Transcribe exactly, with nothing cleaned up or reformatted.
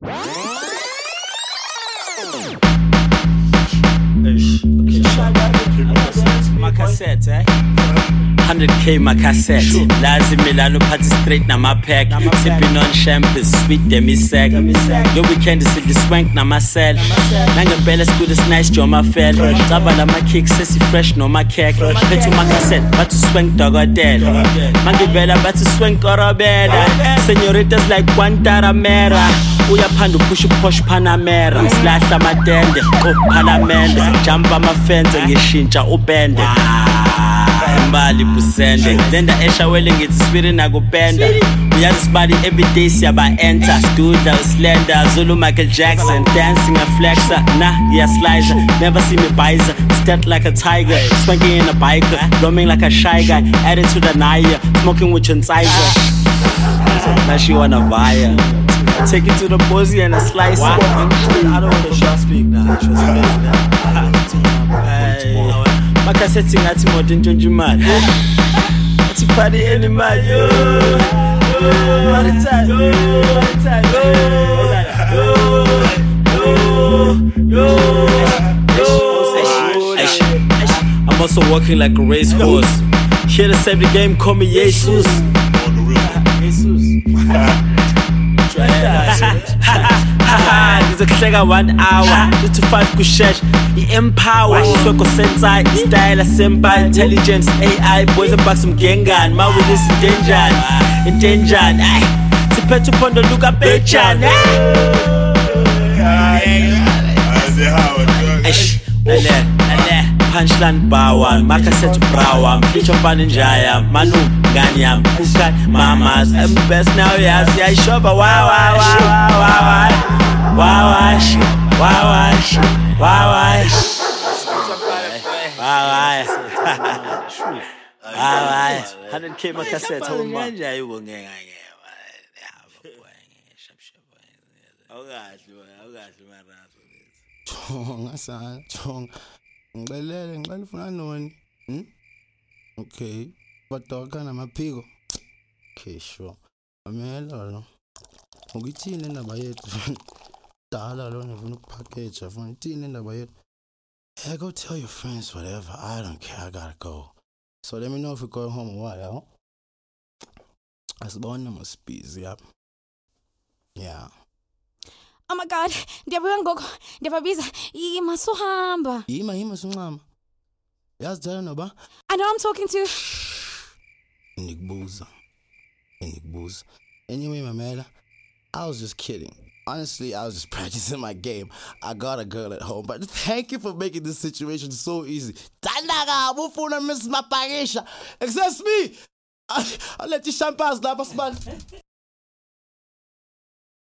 My cassette, eh? one hundred K my cassette. Lazi Milano party straight na my pack. Sipping on champagne, sweet demi-sec. Your weekend is in the swank na my cell. Nanga bella school is nice, Joe my fell. Zabala my kick, sassy fresh, no my cake. Pet to my cassette, but to swank dog or dead. Mangi bella, but to swank or a bed. Senoritas like Guantanamera. Uya pandu push push Panamera. Slash la matende, oh palamende. Jump on my fence and gishincha upende. Mbali pusende. Then the esha welling it's spirit na go benda. We have this body every day, see about enter. Stood out slender, Zulu Michael Jackson. Dancing a flexer, nah, yeah slicer. Never see me bizer, stepped like a tiger. Spanking in a biker, roaming like a shy guy. Added to the Naya, smoking with Chinsizer. Now she wanna buy take it to the posy and a slice. I don't want to short speak now. My cassette sing at more than twenty man. It's a party animal, yo. All the time, yo. All the time, yo. Yo, yo. I'm also walking like a racehorse. Here to save the game, call me Jesus. Jesus. Ngizokuhleka one hour two to five kushesh i-empower Sweko sensei style simple intelligence A I boys about some gengan ma we listen denjan intenjan ay siphethe uphondo luka bejan eish lele lele punchline bawa makaset brawa mfisho paninjaya manu nganyam ukat mamas I'm best now yes yeah shoba wow wow wow wow wow wow wow wow wow wow one hundred K my cassette home manje ayibonge ngeke awukahle awukahle marazo Chonga sana chonga ngibelele ngicela ufuna noni hm okay badoka namaphiko okay sure amela lo ukithini indaba yethu dala lo ngifuna ukupackage afuna uthini indaba yethu hey go tell your friends whatever I don't care I gotta go so let me know if you're going home or what yeah asibona masibizi yap yeah. Oh my God, ndiyabuya ngoko, ndiyababiza, ima sohamba. Ima ima soncama. Yazitshela noba? I know I'm talking to. Ngikubuza. Ngikubuza. Anyway, Mamela, I was just kidding. Honestly, I was just practicing my game. I got a girl at home, but thank you for making this situation so easy. Tandaka, ufuna Miss Mapakisha. Excuse me. I'll let you champagne, man.